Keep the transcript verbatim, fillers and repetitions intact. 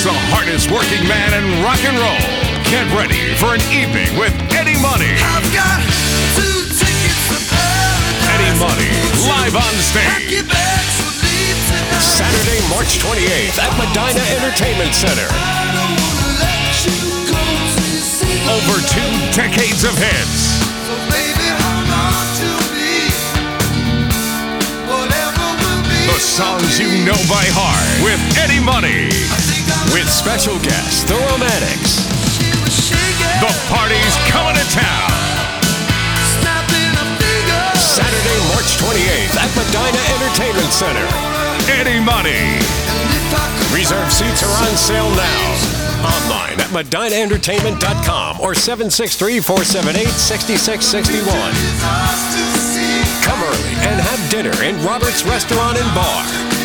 the hardest working man in rock and roll. Get ready for an evening with Eddie Money. I've got two tickets to paradise. Eddie Money, live on Pack stage. your bags, we'll leave tonight. Saturday, March twenty-eighth at Medina Entertainment Center. I don't wanna let you go till you see the Over two decades of hits. So baby, hold on to me. Whatever will be. The songs you know by heart with Eddie Money. I think I'm With special guests, The Romantics. She was shaking, The party's coming to town. snapping her fingers. Saturday, March twenty-eighth at Medina Entertainment Center. Eddie Money. And if I could Reserved seats are on sale now. Online at medina entertainment dot com or seven six three, four seven eight, six six six one. it's ours to see. Come early and have dinner in Robert's Restaurant and Bar.